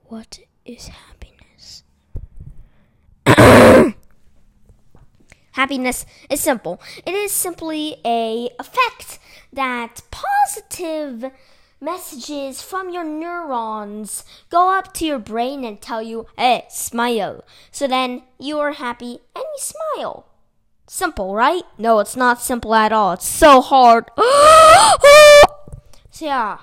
What is happiness? Happiness is simple. It is simply a effect that positive messages from your neurons go up to your brain and tell you, hey, smile. So then you are happy and you smile. Simple, right? No, it's not simple at all. It's so hard. So yeah.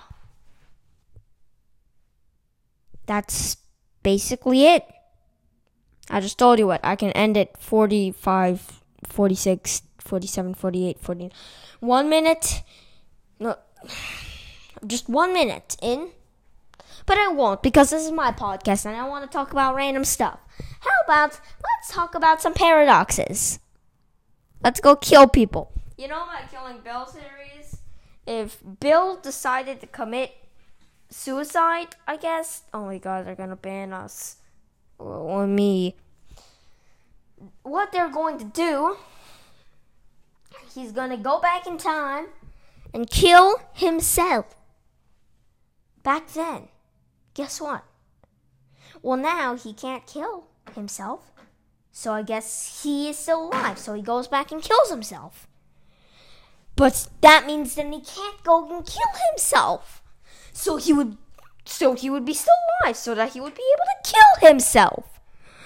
That's basically it. I just told you what. I can end it 45, 46, 47, 48, 40. 1 minute. No, just 1 minute in. But I won't, because this is my podcast and I want to talk about random stuff. How about, let's talk about some paradoxes. Let's go kill people. You know my Killing Bill series? If Bill decided to commit suicide, I guess. Oh my god, they're gonna ban us. Or me. What they're going to do, he's gonna go back in time and kill himself. Back then. Guess what? Well, now he can't kill himself. So I guess he is still alive. So he goes back and kills himself. But that means then he can't go and kill himself. So he would be still alive so that he would be able to kill himself.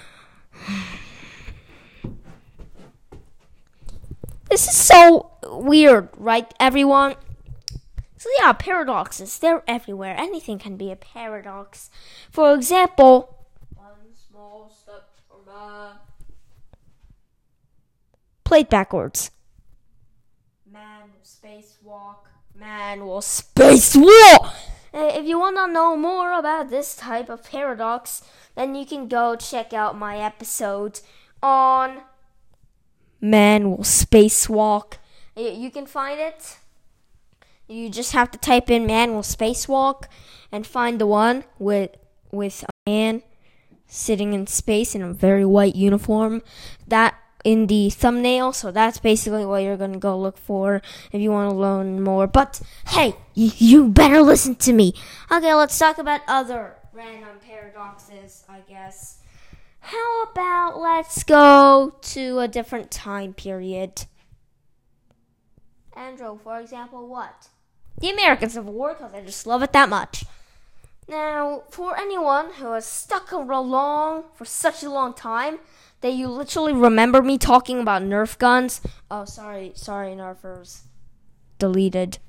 This is so weird, right, everyone? So yeah, paradoxes, they're everywhere. Anything can be a paradox. For example, one small step for man. Play it backwards. Man will spacewalk. Man will spacewalk. If you want to know more about this type of paradox, then you can go check out my episode on Man will spacewalk. You can find it. You just have to type in Man will spacewalk and find the one with a man sitting in space in a very white uniform. That in the thumbnail, so that's basically what you're going to go look for if you want to learn more. But hey, you better listen to me. Okay, let's talk about other random paradoxes, I guess. How about let's go to a different time period? Andrew, for example, what? The American Civil War, because I just love it that much. Now, for anyone who has stuck along for such a long time that you literally remember me talking about Nerf guns. Oh, sorry, Nerfers. Deleted.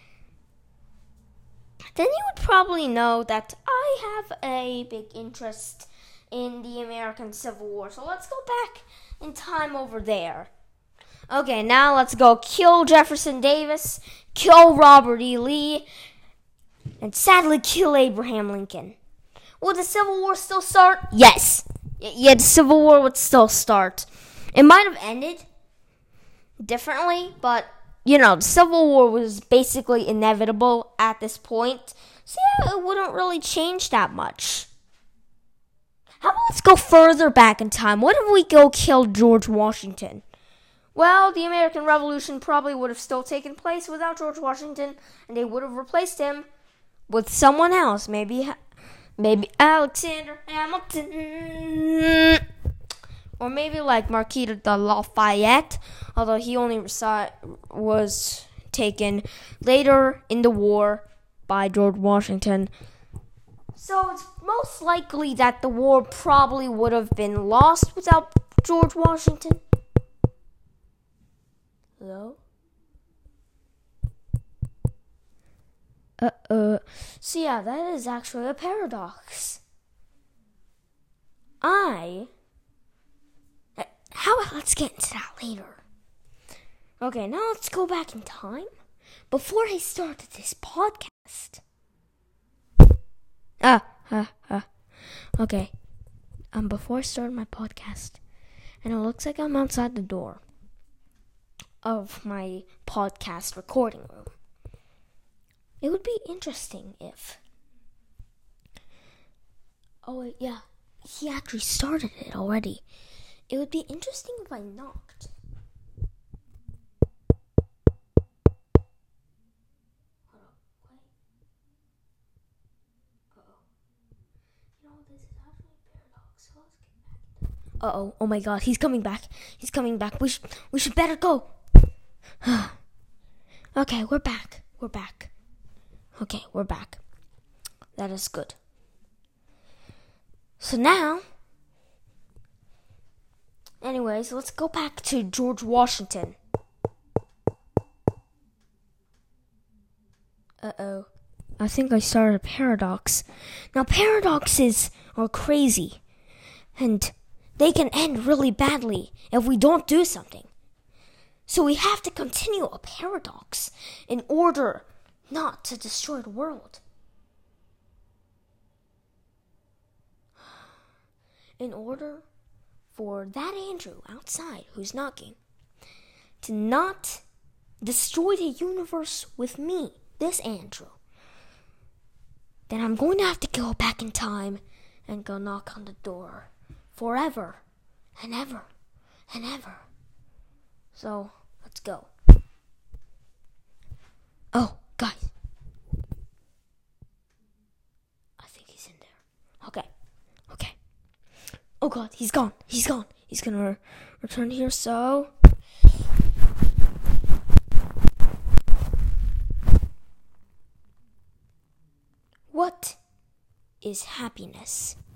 Then you would probably know that I have a big interest in the American Civil War. So let's go back in time over there. Okay, now let's go kill Jefferson Davis, kill Robert E. Lee, and sadly kill Abraham Lincoln. Would the Civil War still start? Yes. Yeah, the Civil War would still start. It might have ended differently, but, the Civil War was basically inevitable at this point. So, yeah, it wouldn't really change that much. How about let's go further back in time? What if we go kill George Washington? Well, the American Revolution probably would have still taken place without George Washington, and they would have replaced him with someone else. Maybe Alexander Hamilton. Or maybe like Marquis de Lafayette, although he only was taken later in the war by George Washington. So it's most likely that the war probably would have been lost without George Washington. Hello? So yeah, that is actually a paradox. Let's get into that later. Okay, now let's go back in time. Before I started this podcast. Okay. Before I started my podcast, and it looks like I'm outside the door of my podcast recording room. It would be interesting if... Oh, wait, yeah. He actually started it already. It would be interesting if I knocked. Hold on, wait. Uh-oh. You know, Uh-oh. Oh my god, he's coming back. He's coming back. We should better go. Okay, we're back. We're back. Okay, we're back. That is good. So now, anyways, let's go back to George Washington. Uh-oh. I think I started a paradox. Now, paradoxes are crazy, and they can end really badly if we don't do something. So we have to continue a paradox in order not to destroy the world. In order for that Andrew outside who's knocking to not destroy the universe with me, this Andrew, then I'm going to have to go back in time and go knock on the door forever and ever and ever. So, let's go. Oh, guys. I think he's in there. Okay. Oh god, he's gone. He's gonna return here, so... What is happiness?